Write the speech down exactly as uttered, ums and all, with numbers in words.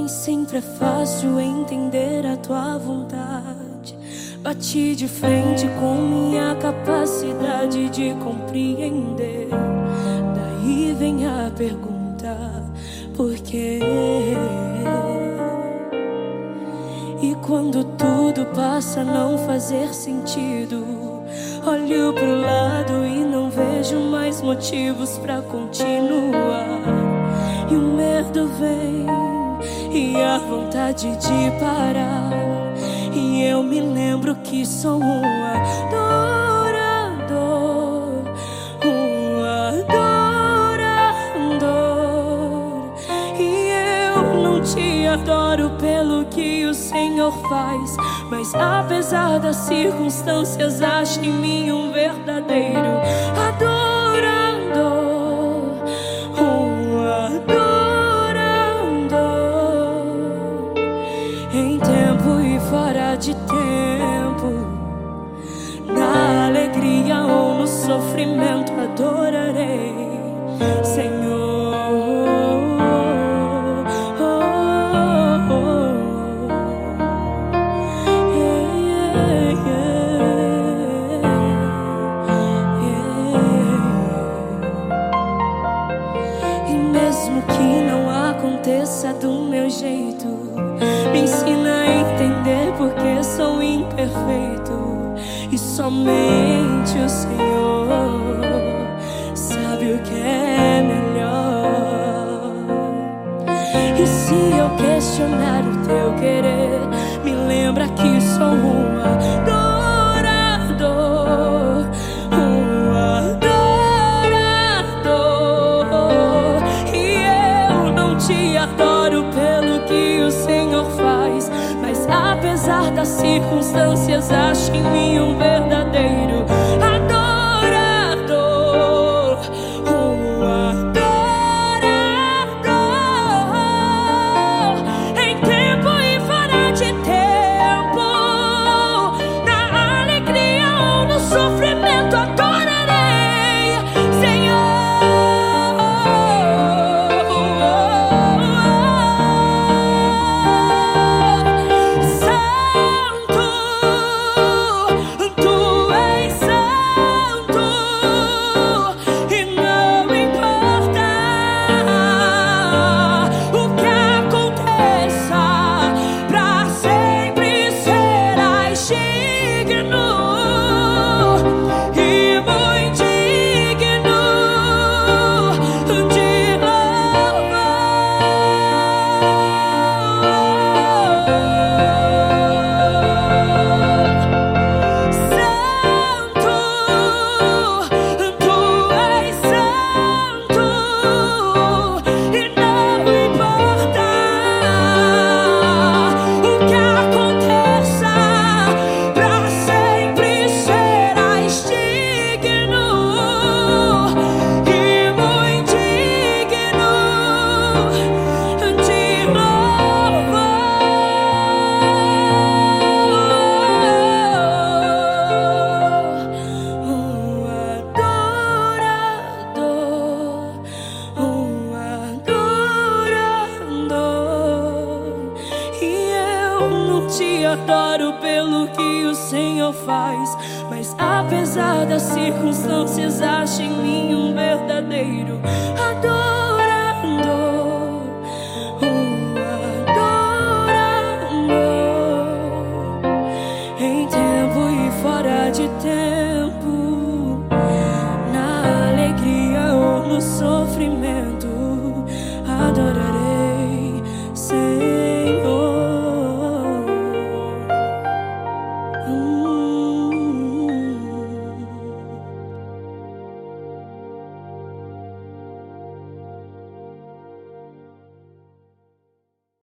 Nem sempre é fácil entender a tua vontade. Bati de frente com minha capacidade de compreender. Daí vem a pergunta: por quê? E quando tudo passa a não fazer sentido, olho pro lado e não vejo mais motivos pra continuar. E o medo vem e a vontade de parar. E eu me lembro que sou um adorador, um adorador. E eu não te adoro pelo que o Senhor faz, mas apesar das circunstâncias, acho em mim um verdadeiro adorador, um adorador. Em tempo e fora de tempo, na alegria ou no sofrimento, adorarei, Senhor. Mesmo que não aconteça do meu jeito, me ensina a entender porque sou imperfeito. E somente o Senhor sabe o que é melhor. E se eu questionar o teu querer, me lembra que sou um adorador, um adorador. Te adoro pelo que o Senhor faz, mas apesar das circunstâncias, acho em mim um verdadeiro adorador, um adorador. Em tempo e fora de tempo, na alegria ou no sofrimento, adorarei, Senhor. Te adoro pelo que o Senhor faz, mas apesar das circunstâncias, acho em mim um verdadeiro adorador, um adorador. Em tempo e fora de tempo, na alegria ou no sofrimento,